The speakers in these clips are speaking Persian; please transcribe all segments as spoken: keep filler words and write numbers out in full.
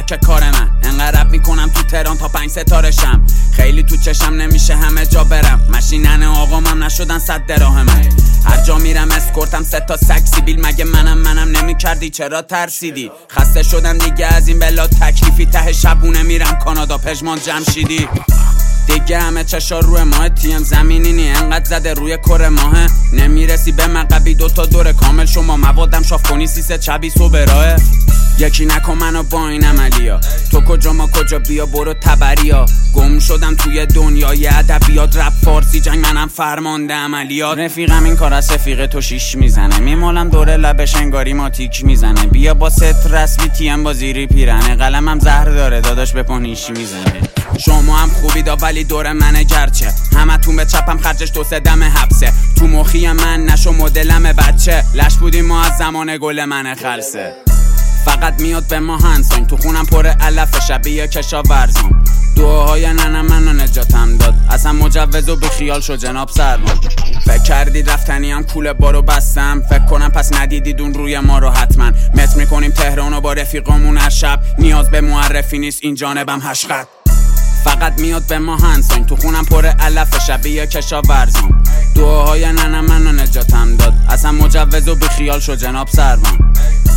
که کار من انقدر رپ میکنم تو تهران تا پنج ستاره شم. خیلی تو چشم نمیشه همه جا برم، ماشینن آقامم نشدن صد دراه من. هر جا میرم اسکورتم سه تا سگ سیبیل، مگه منم منم نمیکردی چرا ترسیدی؟ خسته شدم دیگه از این بلا تکلیفی، ته شبونه میرم کانادا پژمان جمشیدی. دیگه همه چشا روی ماه تیم زمینی نی انقدر زده روی کره ماهه، نمیرسی به مقبی دوتا دور کامل شما موادم شاف کنی سیسه چبی سو براه. یکی نکن منو با این عملیا، تو کجا ما کجا بیا برو تبریا. گم شدم توی دنیای ادبیات رپ فارسی جنگ منم فرمانده عملیات. رفیقم این کار از رفیق تو شیش میزنه، میمالم دوره لبش انگاری ماتیک میزنه. بیا با ست رسمی تیم با زیری پیرنه، قلمم زهر داره داداش به پانیشی میزنه. شما هم خوبی دا ولی دور منه گرچه همه تون به چپم خرجش دو سه دم حبسه. تو مخی من نشو مدلم بچه، لش بودیم ما از زمان گل منه خلصه. فقط میاد به ما هنسان تو خونم پر علف شبیه کشاورزم. دعاهای ننم منو نجاتم داد، اصلا مجوز و بیخیال شو جناب سرمان. فکر کردی رفتنی هم کوله بارو بستم، فکر کنم پس ندیدید اون روی ما رو حتما. مت میکنیم تهرانو با رفیقامون هر شب، نیاز به معرفی نیست این جانبم هشقد. فقط میاد به ما هنسان تو خونم پر علف شبیه کشاورزم. دعاهای ننم منو نجاتم داد، اصلا مجوز و بیخیال شو جناب سرمان.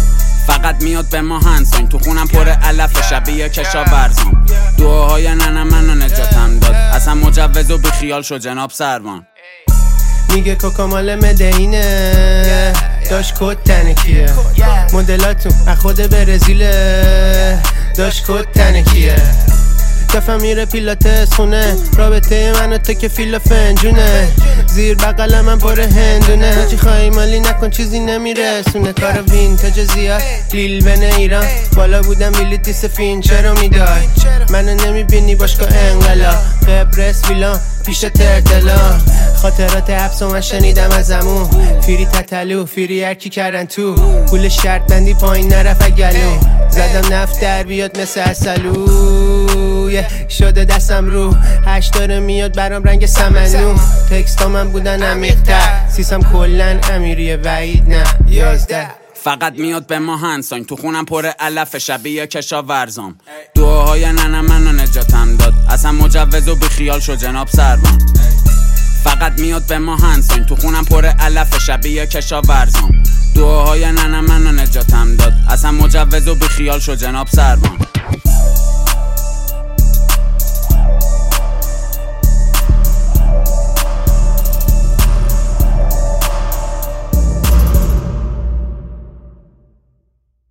فقط میاد به ما هنسان تو خونم پر علف شبیه کشاورزم. دعاهای ننم منو نجاتم داد، اصلا مجوز و بیخیال شو جناب سروان. میگه کوکا مال مدینه، داشت کد تنکیه. مدلاتون از خود برزیله، داشت کد تنکیه. دفعه میره پیلاتس خونه، رابطه من و تو که فیلا فنجونه. زیر بقلم من پر هندونه، چی خواهی مالی نکن چیزی نمیرسونه. کار وینتاج زیاد لیل بن ایران، بالا بودم بیلیتیس فین چرا میدای؟ منو نمیبینی باشگاه انقلا، قبرس ویلان پیش ترتلا. خاطرات حبس و من شنیدم از امون، فیری تتلو فیری هرکی کردن تو. پول شرط بندی پایین نرفت گلو، زدم نفت در بیاد مثل اصلو. شده دستم رو هشت داره میاد برام رنگ سمنو. تکستا من بودن عمیق‌تر، سیسم کلن امیری وعید نه یازده. فقط میاد به ما هنسان تو خونم پر علف شبیه کشاورزم. دعاهای ننم منو نجاتم داد، اصلا مجوز و بیخیال شو جناب سروان. فقط میاد به ما هنسان تو خونم پر علف شبیه کشاورزم. دعاهای ننم منو نجاتم داد، اصلا مجوز و بیخیال شو جناب سروان.